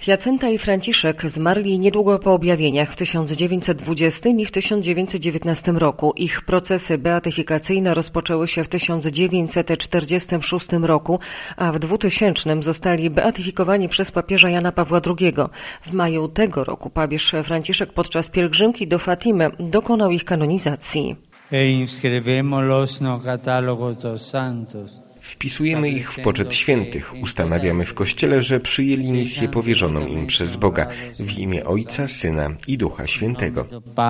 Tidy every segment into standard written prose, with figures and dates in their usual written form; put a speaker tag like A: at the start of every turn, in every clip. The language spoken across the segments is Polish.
A: Jacynta i Franciszek zmarli niedługo po objawieniach w 1920 i w 1919 roku. Ich procesy beatyfikacyjne rozpoczęły się w 1946 roku, a w 2000 zostali beatyfikowani przez papieża Jana Pawła II. W maju tego roku papież Franciszek podczas pielgrzymki do Fatimy dokonał ich kanonizacji.
B: Wpisujemy ich w poczet świętych. Ustanawiamy w Kościele, że przyjęli misję powierzoną im przez Boga w imię Ojca, Syna i Ducha Świętego.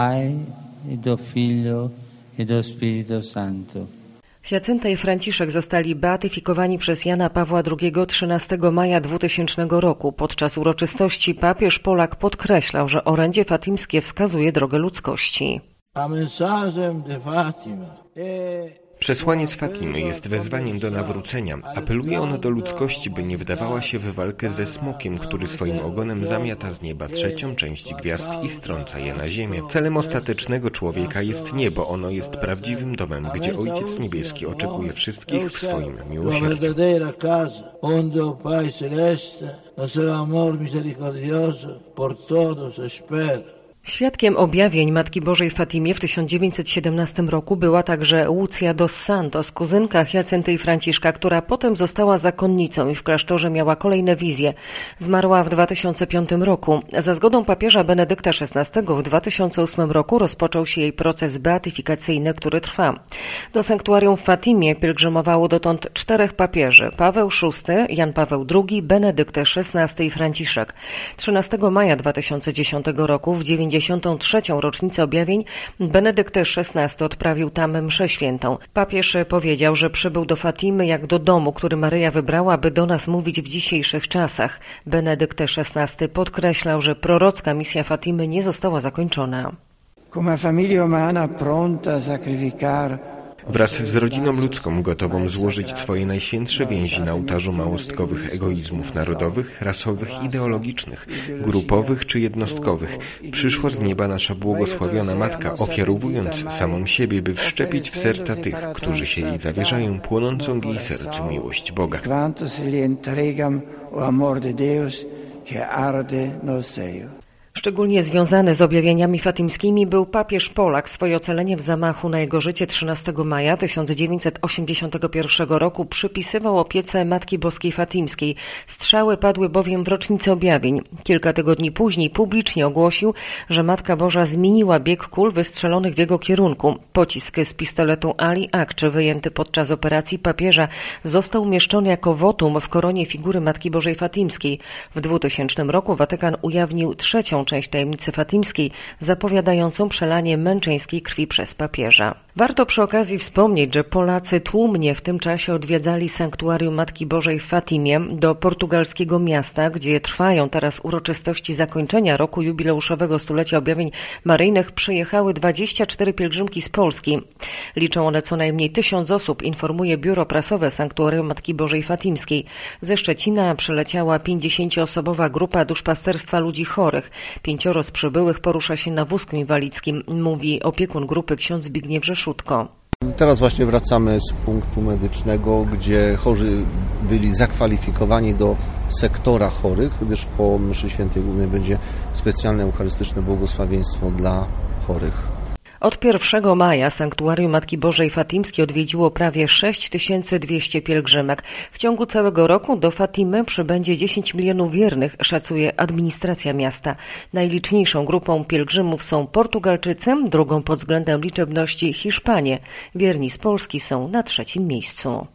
A: Jacynta i Franciszek zostali beatyfikowani przez Jana Pawła II 13 maja 2000 roku. Podczas uroczystości papież Polak podkreślał, że orędzie fatimskie wskazuje drogę ludzkości.
B: Przesłanie z Fatimy jest wezwaniem do nawrócenia. Apeluje ono do ludzkości, by nie wdawała się w walkę ze smokiem, który swoim ogonem zamiata z nieba trzecią część gwiazd i strąca je na ziemię. Celem ostatecznego człowieka jest niebo. Ono jest prawdziwym domem, gdzie Ojciec Niebieski oczekuje wszystkich w swoim miłosierdziu.
A: Świadkiem objawień Matki Bożej w Fatimie w 1917 roku była także Łucja dos Santos, kuzynka Jacynty i Franciszka, która potem została zakonnicą i w klasztorze miała kolejne wizje. Zmarła w 2005 roku. Za zgodą papieża Benedykta XVI w 2008 roku rozpoczął się jej proces beatyfikacyjny, który trwa. Do sanktuarium w Fatimie pielgrzymowało dotąd 4 papieży: Paweł VI, Jan Paweł II, Benedykt XVI i Franciszek. 13 maja 2010 roku w 93. rocznicę objawień Benedykt XVI odprawił tam mszę świętą. Papież powiedział, że przybył do Fatimy jak do domu, który Maryja wybrała, by do nas mówić w dzisiejszych czasach. Benedykt XVI podkreślał, że prorocka misja Fatimy nie została zakończona.
C: Come famiglia umana pronta a sacrificare.
B: Wraz z rodziną ludzką gotową złożyć swoje najświętsze więzi na ołtarzu małostkowych egoizmów narodowych, rasowych, ideologicznych, grupowych czy jednostkowych, przyszła z nieba nasza błogosławiona Matka, ofiarowując samą siebie, by wszczepić w serca tych, którzy się jej zawierzają, płonącą w jej sercu miłość Boga.
A: Szczególnie związany z objawieniami fatimskimi był papież Polak. Swoje ocalenie w zamachu na jego życie 13 maja 1981 roku przypisywał opiece Matki Boskiej Fatimskiej. Strzały padły bowiem w rocznicę objawień. Kilka tygodni później publicznie ogłosił, że Matka Boża zmieniła bieg kul wystrzelonych w jego kierunku. Pocisk z pistoletu Ali Akczy wyjęty podczas operacji papieża został umieszczony jako wotum w koronie figury Matki Bożej Fatimskiej. W 2000 roku Watykan ujawnił trzecią część tajemnicy fatimskiej, zapowiadającą przelanie męczeńskiej krwi przez papieża. Warto przy okazji wspomnieć, że Polacy tłumnie w tym czasie odwiedzali sanktuarium Matki Bożej w Fatimie. Do portugalskiego miasta, gdzie trwają teraz uroczystości zakończenia roku jubileuszowego stulecia objawień maryjnych, przyjechały 24 pielgrzymki z Polski. Liczą one co najmniej 1000 osób, informuje biuro prasowe sanktuarium Matki Bożej Fatimskiej. Ze Szczecina przyleciała 50-osobowa grupa duszpasterstwa ludzi chorych. 5 z przybyłych porusza się na wózku inwalidzkim, mówi opiekun grupy ksiądz Zbigniew Rzeszutko.
D: Teraz właśnie wracamy z punktu medycznego, gdzie chorzy byli zakwalifikowani do sektora chorych, gdyż po mszy świętej głównej będzie specjalne eucharystyczne błogosławieństwo dla chorych.
A: Od 1 maja sanktuarium Matki Bożej Fatimskiej odwiedziło prawie 6200 pielgrzymek. W ciągu całego roku do Fatimy przybędzie 10 milionów wiernych, szacuje administracja miasta. Najliczniejszą grupą pielgrzymów są Portugalczycy, drugą pod względem liczebności Hiszpanie. Wierni z Polski są na 3. miejscu.